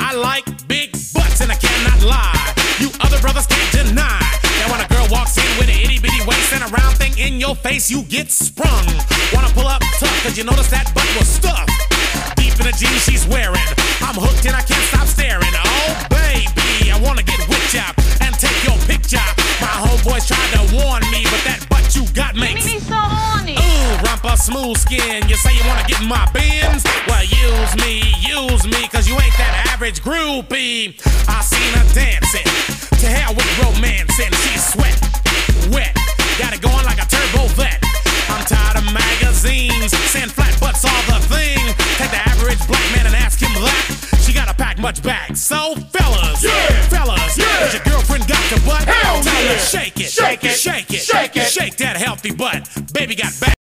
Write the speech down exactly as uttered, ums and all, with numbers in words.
I like big butts and I cannot lie. You other brothers can't deny that when a girl walks in with an itty bitty waist and a round thing in your face, you get sprung. Wanna pull up tough cause you notice that butt was stuffed deep in the jeans she's wearing. I'm hooked and I can't stop staring. Oh baby, I wanna get with ya and take your picture. My homeboys tried to warn me, but that butt you got makes me so horny. Ooh, rumpa smooth skin. You say you wanna get in my bins? Well, use me, use me, cause you ain't that average groupie. I seen her dancing, to hell with romancing. She's sweat, wet, got it going like a turbo vet. I'm tired of magazines, saying flat butts all the thing. Take the average black man and ask him that. She gotta pack much back. So fellas, yeah, fellas, yeah. Has your girlfriend got the butt? Hell Tell yeah. her shake it, Shake it, shake it, shake it. shake that healthy butt. Baby got back.